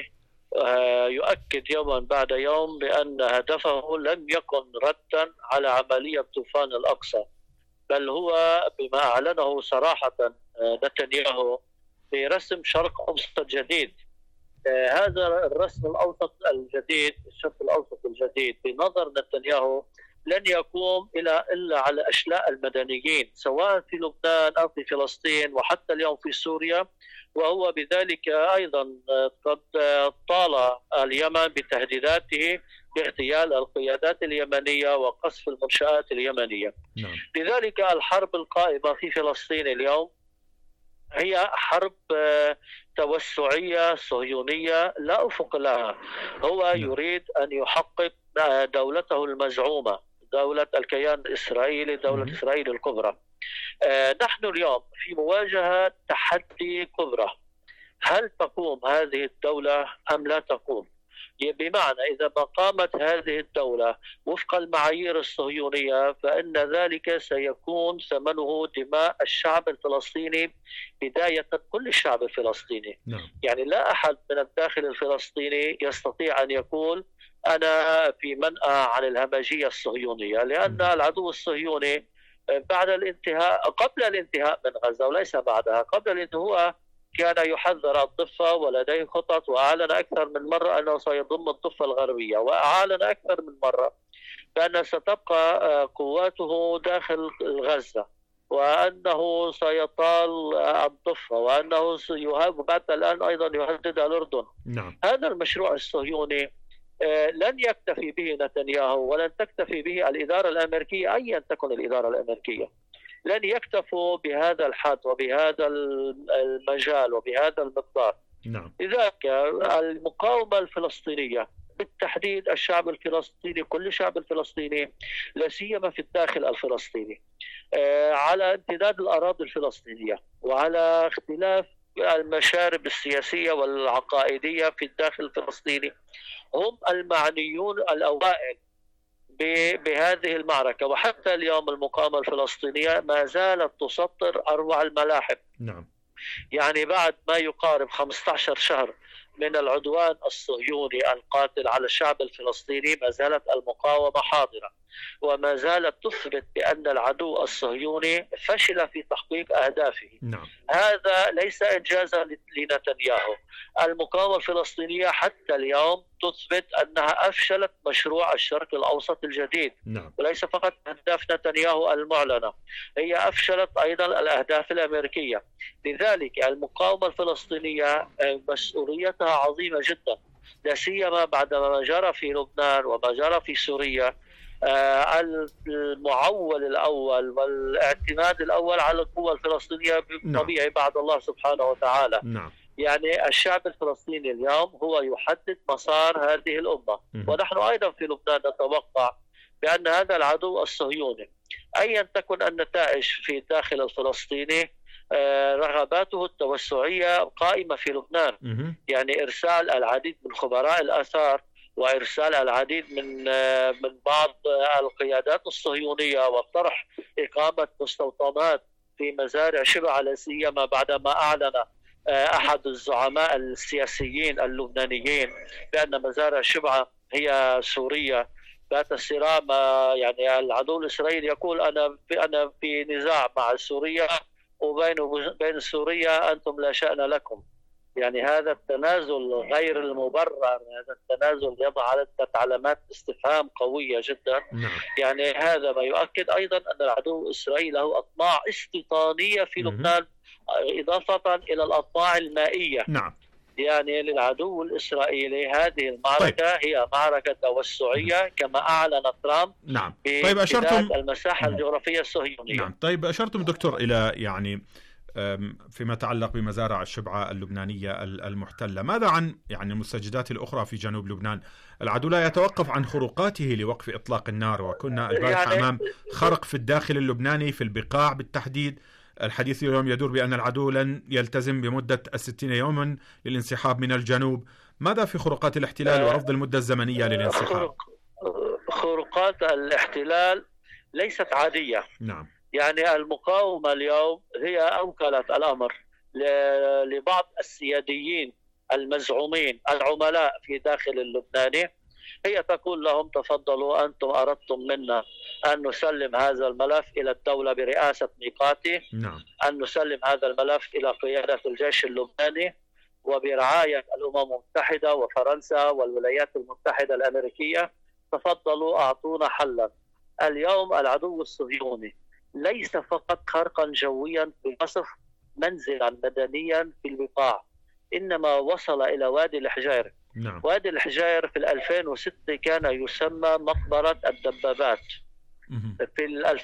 يؤكد يوما بعد يوم بأن هدفه لم يكن ردا على عملية طوفان الأقصى، بل هو بما أعلنه صراحة نتنياهو برسم شرق أوسط جديد. هذا الرسم الأوسط الجديد، الشرق الأوسط الجديد بنظر نتنياهو لن يقوم إلا على أشلاء المدنيين، سواء في لبنان أو في فلسطين وحتى اليوم في سوريا. وهو بذلك أيضا قد طال اليمن بتهديداته باغتيال القيادات اليمنية وقصف المنشآت اليمنية. لذلك الحرب القائمة في فلسطين اليوم هي حرب توسعية صهيونية لا أفق لها. هو يريد أن يحقق دولته المزعومة، دولة الكيان الإسرائيلي، دولة إسرائيل الكبرى. نحن اليوم في مواجهة تحدي كبرى. هل تقوم هذه الدولة أم لا تقوم؟ بمعنى إذا ما قامت هذه الدولة وفق المعايير الصهيونية فإن ذلك سيكون ثمنه دماء الشعب الفلسطيني، بداية كل الشعب الفلسطيني. يعني لا أحد من الداخل الفلسطيني يستطيع أن يقول أنا في منأى عن الهمجية الصهيونية، لأن العدو الصهيوني بعد الانتهاء، قبل الانتهاء من غزة وليس بعدها، قبل الانتهاء كان يحذر الضفة ولديه خطط، وأعلن أكثر من مرة أنه سيضم الضفة الغربية، وأعلن أكثر من مرة بأن ستبقى قواته داخل غزة، وأنه سيطال الضفة، وأنه بعد الآن أيضا يهدد الأردن. هذا المشروع الصهيوني لن يكتفي به نتنياهو ولن تكتفي به الإدارة الأمريكية أيا تكن الإدارة الأمريكية. لن يكتفوا بهذا الحد وبهذا المجال وبهذا المقدار. لذلك المقاومة الفلسطينية بالتحديد، الشعب الفلسطيني، كل شعب الفلسطيني لا سيما في الداخل الفلسطيني، على امتداد الأراضي الفلسطينية وعلى اختلاف المشارب السياسية والعقائدية في الداخل الفلسطيني، هم المعنيون الأوائل بهذه المعركة. وحتى اليوم المقاومة الفلسطينية ما زالت تسطر أروع الملاحم. يعني بعد ما يقارب 15 شهر من العدوان الصهيوني القاتل على الشعب الفلسطيني ما زالت المقاومة حاضرة، وما زالت تثبت بأن العدو الصهيوني فشل في تحقيق أهدافه. هذا ليس إنجازا لنتنياهو. المقاومة الفلسطينية حتى اليوم تثبت أنها أفشلت مشروع الشرق الأوسط الجديد. وليس فقط أهداف نتنياهو المعلنة، هي أفشلت أيضا الأهداف الأمريكية. لذلك المقاومة الفلسطينية مسؤوليتها عظيمة جدا، لا سيما بعد ما جرى في لبنان وما جرى في سوريا. المعول الأول والاعتماد الأول على القوة الفلسطينية طبيعي بعد الله سبحانه وتعالى. يعني الشعب الفلسطيني اليوم هو يحدد مسار هذه الأمة. ونحن أيضا في لبنان نتوقع بأن هذا العدو الصهيوني أيا تكن النتائج في الداخل الفلسطيني، رغباته التوسعية قائمة في لبنان. يعني إرسال العديد من خبراء الآثار وإرسال العديد من بعض القيادات الصهيونية وطرح إقامة مستوطنات في مزارع شبع، لا سيما بعدما أعلن أحد الزعماء السياسيين اللبنانيين بأن مزارع شبع هي سوريا. بات الصراع، يعني العدو الإسرائيلي يقول أنا في نزاع مع سوريا وبين سوريا، أنتم لا شأن لكم. يعني هذا التنازل غير المبرر، هذا التنازل يضع علامات استفهام قوية جدا. يعني هذا ما يؤكد أيضا أن العدو الإسرائيلي له أطماع استيطانية في لبنان، إضافة إلى الأطماع المائية. يعني للعدو الإسرائيلي هذه المعركة هي معركة توسعية كما أعلن ترامب. طيب أشرتم المساحة الجغرافية الصهيونية. طيب أشرتم دكتور إلى يعني فيما يتعلق بمزارع الشبعة اللبنانية المحتلة، ماذا عن يعني المستجدات الأخرى في جنوب لبنان؟ العدو لا يتوقف عن خروقاته لوقف إطلاق النار، وكنا البارحة أمام خرق في الداخل اللبناني في البقاع بالتحديد. الحديث اليوم يدور بأن العدو لن يلتزم بمدة 60 يوما للانسحاب من الجنوب. ماذا في خروقات الاحتلال ورفض المدة الزمنية للانسحاب؟ خروقات الاحتلال ليست عادية. يعني المقاومة اليوم هي أوكلت الأمر لبعض السياديين المزعومين العملاء في داخل اللبناني، هي تقول لهم تفضلوا أنتم أردتم منا أن نسلم هذا الملف إلى الدولة برئاسة ميقاتي، أن نسلم هذا الملف إلى قيادة الجيش اللبناني وبرعاية الأمم المتحدة وفرنسا والولايات المتحدة الأمريكية، تفضلوا أعطونا حلا. اليوم العدو الصهيوني ليس فقط خرقا جويا بوصف منزلا مدنيا في البقاع، إنما وصل إلى وادي الحجير. وادي الحجير في 2006 كان يسمى مقبرة الدبابات. في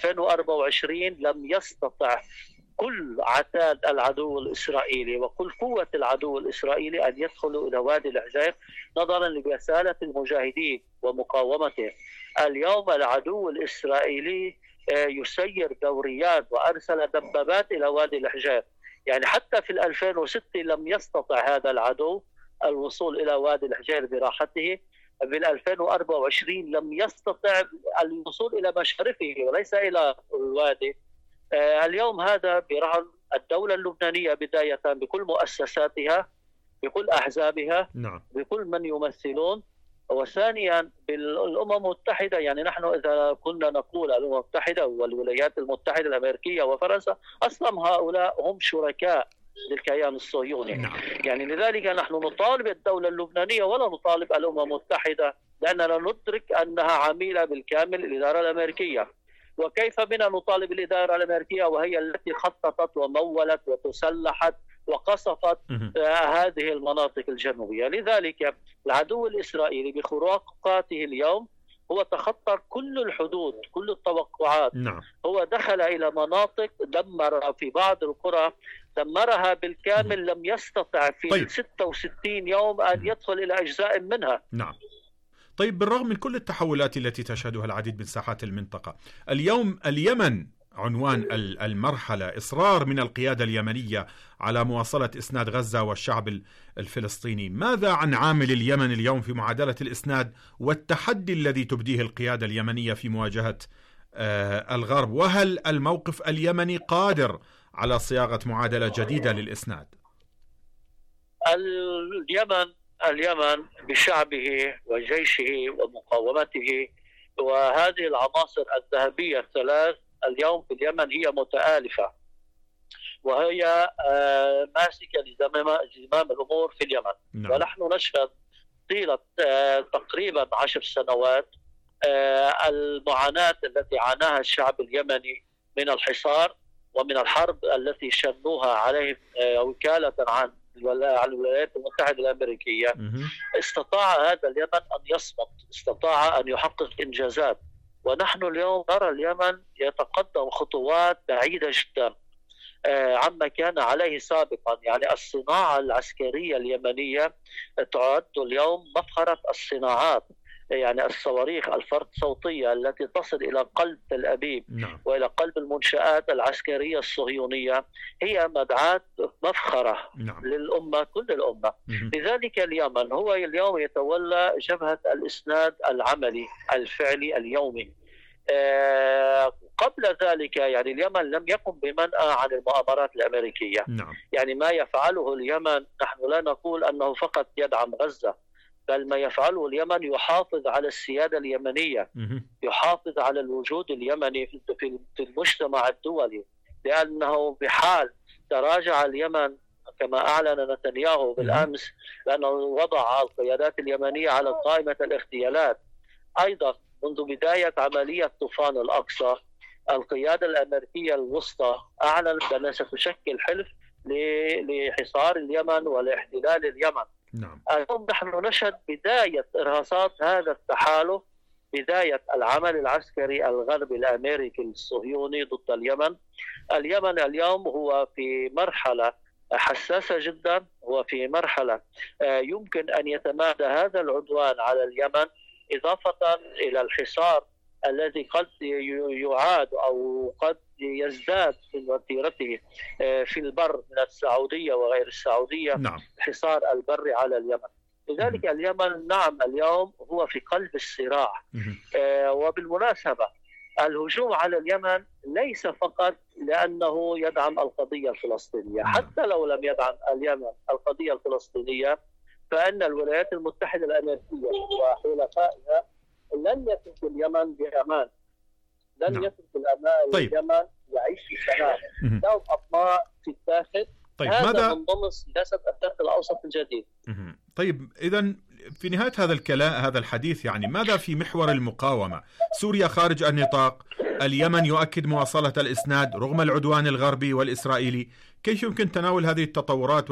2024 لم يستطع كل عتاد العدو الإسرائيلي وكل قوة العدو الإسرائيلي أن يدخلوا إلى وادي الحجير نظرا لبسالة المجاهدين ومقاومته. اليوم العدو الإسرائيلي يسير دوريات وأرسل دبابات إلى وادي الحجير. يعني حتى في 2006 لم يستطع هذا العدو الوصول إلى وادي الحجير براحته. في 2024 لم يستطع الوصول إلى مشارفه وليس إلى الوادي. اليوم هذا برهن الدولة اللبنانية بداية بكل مؤسساتها، بكل أحزابها، بكل من يمثلون، وثانيا بالأمم المتحدة. يعني نحن إذا كنا نقول الأمم المتحدة والولايات المتحدة الأمريكية وفرنسا، أصلا هؤلاء هم شركاء للكيان الصهيوني. يعني لذلك نحن نطالب الدولة اللبنانية ولا نطالب الأمم المتحدة، لأننا ندرك أنها عميلة بالكامل الإدارة الأمريكية. وكيف بنا نطالب الإدارة الأمريكية وهي التي خططت ومولت وتسلحت وقصفت هذه المناطق الجنوبية؟ لذلك العدو الإسرائيلي بخروقاته اليوم هو تخطى كل الحدود، كل التوقعات. هو دخل إلى مناطق دمر في بعض القرى، دمرها بالكامل. لم يستطع في 66 يوم أن يدخل إلى أجزاء منها. طيب، بالرغم من كل التحولات التي تشهدها العديد من ساحات المنطقة، اليوم اليمن عنوان المرحلة إصرار من القيادة اليمنية على مواصلة إسناد غزة والشعب الفلسطيني. ماذا عن عامل اليمن اليوم في معادلة الإسناد والتحدي الذي تبديه القيادة اليمنية في مواجهة الغرب؟ وهل الموقف اليمني قادر على صياغة معادلة جديدة للإسناد؟ اليمن بشعبه وجيشه ومقاومته وهذه العناصر الذهبية الثلاث اليوم في اليمن هي متآلفة، وهي ماسكة لزمام الأمور في اليمن. ونحن نشهد طيلة تقريبا 10 سنوات المعاناة التي عاناها الشعب اليمني من الحصار ومن الحرب التي شنوها عليه وكالة عن الولايات المتحدة الأمريكية. استطاع هذا اليمن أن يصمد، استطاع أن يحقق إنجازات، ونحن اليوم نرى اليمن يتقدم خطوات بعيدة جدا عما كان عليه سابقا. يعني الصناعة العسكرية اليمنية تعد اليوم مفخرة الصناعات. يعني الصواريخ الفرد صوتية التي تصل إلى قلب تل أبيب وإلى قلب المنشآت العسكرية الصهيونية هي مدعاة مفخرة للأمة، كل الأمة. لذلك اليمن هو اليوم يتولى جبهة الإسناد العملي الفعلي اليومي. قبل ذلك يعني اليمن لم يقم بمنأى عن المؤامرات الأمريكية. يعني ما يفعله اليمن، نحن لا نقول أنه فقط يدعم غزة، بل ما يفعله اليمن يحافظ على السيادة اليمنية، يحافظ على الوجود اليمني في المجتمع الدولي. لأنه بحال تراجع اليمن كما أعلن نتنياهو بالأمس لأنه وضع القيادات اليمنية على قائمة الاغتيالات. أيضا منذ بداية عملية طوفان الأقصى القيادة الأمريكية الوسطى أعلنت أنها ستشكل حلف لحصار اليمن ولاحتلال اليمن. اليوم نحن نشهد بداية إرهاصات هذا التحالف، بداية العمل العسكري الغربي الأمريكي الصهيوني ضد اليمن. اليمن اليوم هو في مرحلة حساسة جدا، هو في مرحلة يمكن أن يتمادى هذا العدوان على اليمن، إضافة إلى الحصار الذي قد يعاد أو قد يزداد من وتيرته في البر من السعودية وغير السعودية. الحصار البري على اليمن. لذلك اليمن نعم اليوم هو في قلب الصراع. وبالمناسبة الهجوم على اليمن ليس فقط لأنه يدعم القضية الفلسطينية، حتى لو لم يدعم اليمن القضية الفلسطينية فإن الولايات المتحدة الأمريكية وحلفائها لن يتركوا اليمن بأمان، لن يتركوا اليمن يعيش في سلام، لهم أطماع في الداخل. هذا من ضمن سياسة الشرق الأوسط الجديد. طيب إذن في نهاية هذا الحديث يعني ماذا في محور المقاومة؟ سوريا خارج النطاق، اليمن يؤكد مواصلة الإسناد رغم العدوان الغربي والإسرائيلي، كيف يمكن تناول هذه التطورات